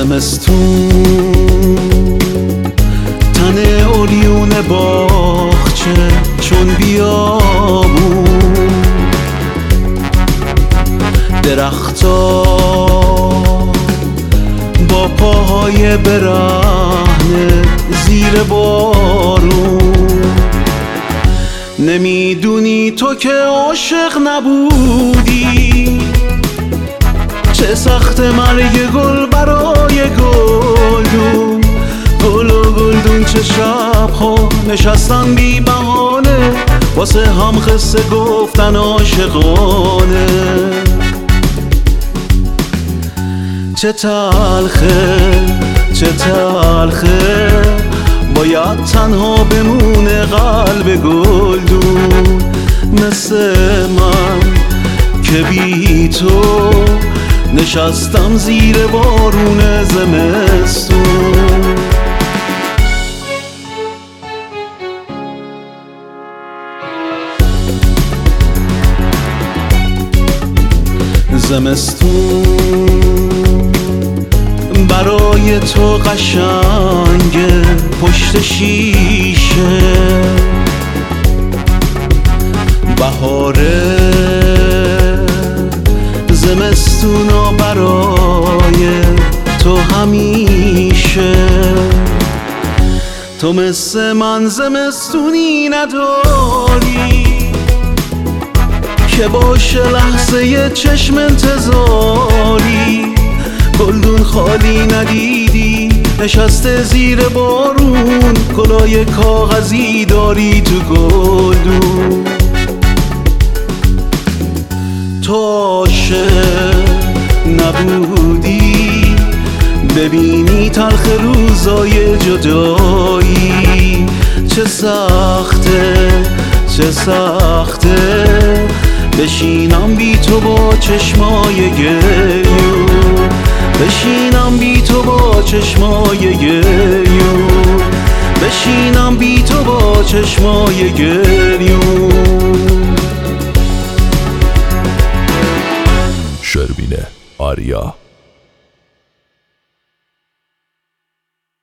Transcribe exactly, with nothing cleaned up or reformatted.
زمستون تن اولیون باغچه چون بیابون، درختا با پاهای برهنه زیر بارون. نمیدونی تو که عاشق نبودی، چه سخت مرگ گل برای گلدون. گل و گلدون چه شبها نشستن بی بهانه، واسه هم قصه گفتن عاشقانه. چه تلخه چه تلخه باید تنها بمونه قلب گلدون، مثل من که بی تو نشستم زیر بارون زمستون. زمستون برای تو قشنگه پشت شیشه، بهاره زمستونا برای تو همیشه. تو مثل من زمستونی نداری که باشه لحظه چشم انتظاری. گلدون خالی ندیدی نشسته زیر بارون، گلای کاغذی داری تو گلدون. تو عاشق نبودی ببینی تلخ روزای جدایی، چه سخته چه سخته بشینم بی تو با چشمای گریون. بشینم بی تو با چشمای گریون. بشینم بی تو با چشمای گریون. شروین آریا.